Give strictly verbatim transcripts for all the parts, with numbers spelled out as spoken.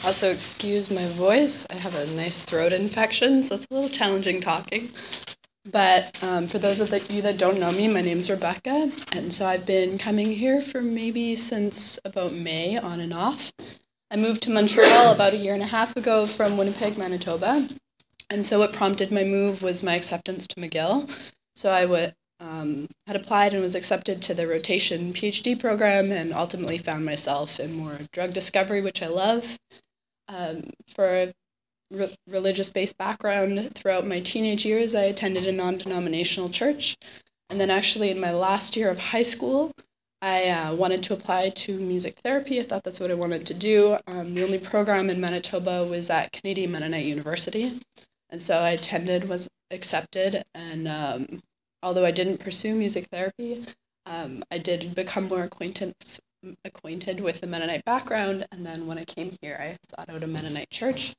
Also, excuse my voice. I have a nice throat infection, so it's a little challenging talking. But um, for those of the, you that don't know me, my name's Rebecca, and so I've been coming here for maybe since about May, on and off. I moved to Montreal about a year and a half ago from Winnipeg, Manitoba, and so what prompted my move was my acceptance to McGill. So I would, um, had applied and was accepted to the rotation PhD program, and ultimately found myself in more drug discovery, which I love. Um, for a re- religious-based background throughout my teenage years, I attended a non-denominational church. And then actually in my last year of high school, I uh, wanted to apply to music therapy. I thought that's what I wanted to do. Um, the only program in Manitoba was at Canadian Mennonite University. And so I attended, was accepted, and um, although I didn't pursue music therapy, um, I did become more acquainted acquainted with the Mennonite background, and then when I came here, I sought out a Mennonite church.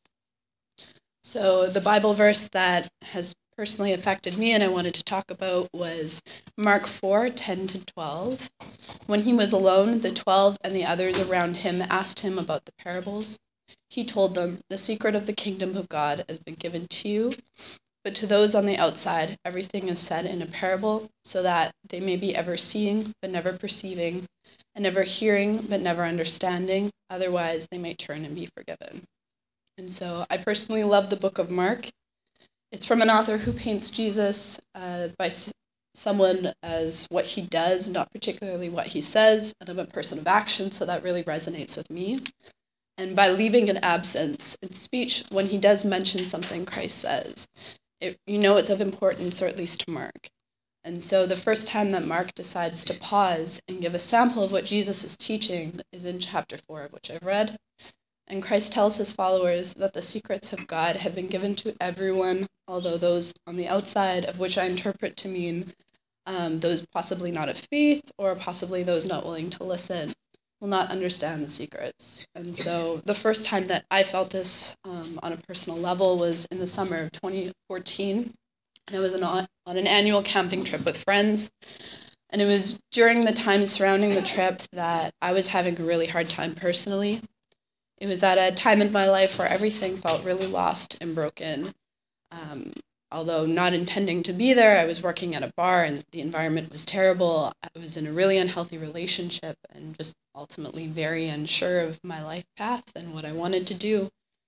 So the Bible verse that has personally affected me and I wanted to talk about was Mark four, ten to twelve. When he was alone, the twelve and the others around him asked him about the parables. He told them, "The secret of the kingdom of God has been given to you, but to those on the outside, everything is said in a parable, so that they may be ever seeing, but never perceiving, and ever hearing, but never understanding. Otherwise, they may turn and be forgiven." And so I personally love the book of Mark. It's from an author who paints Jesus uh, by s- someone as what he does, not particularly what he says, and I'm a person of action, so that really resonates with me. And by leaving an absence in speech, when he does mention something Christ says, it, you know it's of importance, or at least to Mark. And so the first time that Mark decides to pause and give a sample of what Jesus is teaching is in chapter four, which I've read. And Christ tells his followers that the secrets of God have been given to everyone, although those on the outside, of which I interpret to mean um, those possibly not of faith, or possibly those not willing to listen, will not understand the secrets. And so the first time that I felt this um, on a personal level was in the summer of twenty fourteen. And I was on, on an annual camping trip with friends. And it was during the time surrounding the trip that I was having a really hard time personally. It was at a time in my life where everything felt really lost and broken. Um, although not intending to be there, I was working at a bar and the environment was terrible. I was in a really unhealthy relationship and just ultimately very unsure of my life path and what I wanted to do.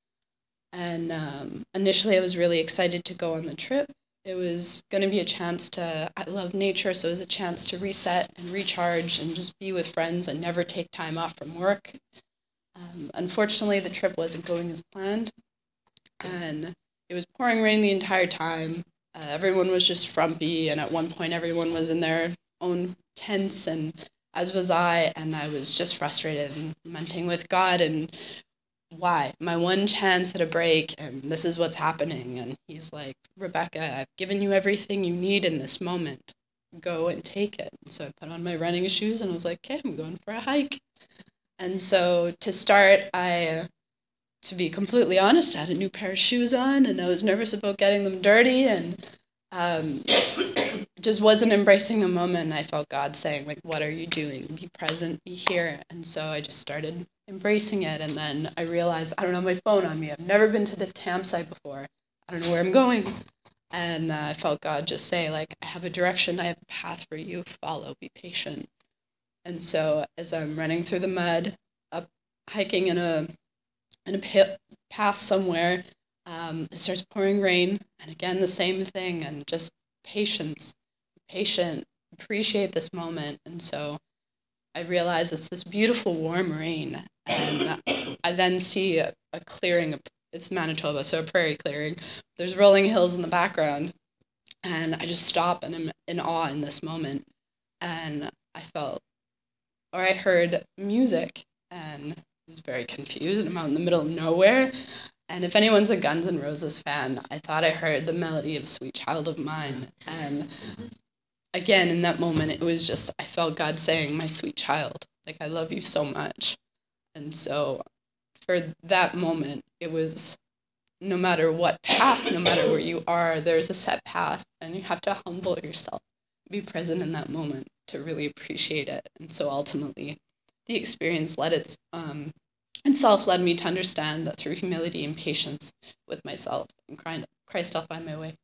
And um, initially I was really excited to go on the trip. It was going to be a chance to, I love nature, so it was a chance to reset and recharge and just be with friends and never take time off from work. Um, unfortunately, the trip wasn't going as planned, and it was pouring rain the entire time. Uh, everyone was just frumpy, and at one point everyone was in their own tents, and as was I, and I was just frustrated and lamenting with God, and why? My one chance at a break, and this is what's happening. And he's like, "Rebecca, I've given you everything you need in this moment. Go and take it." And so I put on my running shoes, and I was like, "Okay, I'm going for a hike." And so to start, I, uh, to be completely honest, I had a new pair of shoes on, and I was nervous about getting them dirty, and um, just wasn't embracing the moment. And I felt God saying, like, "What are you doing? Be present, be here." And so I just started embracing it, and then I realized I don't have my phone on me. I've never been to this campsite before. I don't know where I'm going. And uh, I felt God just say, like, "I have a direction, I have a path for you. Follow, be patient." And so as I'm running through the mud, up hiking in a in a pit, path somewhere, um, it starts pouring rain, and again the same thing, and just patience, patient, appreciate this moment. And so I realize it's this beautiful warm rain, and I then see a, a clearing. It's Manitoba, so a prairie clearing. There's rolling hills in the background, and I just stop and I'm in awe in this moment. And I felt or I heard music and was very confused. I'm out in the middle of nowhere. And if anyone's a Guns N' Roses fan, I thought I heard the melody of Sweet Child of Mine. And again, in that moment, it was just, I felt God saying, "My sweet child, like, I love you so much." And so for that moment, it was no matter what path, no matter where you are, there's a set path, and you have to humble yourself, be present in that moment to really appreciate it. And so ultimately, the experience led its um, And self led me to understand that through humility and patience with myself and Christ, I'll find my way.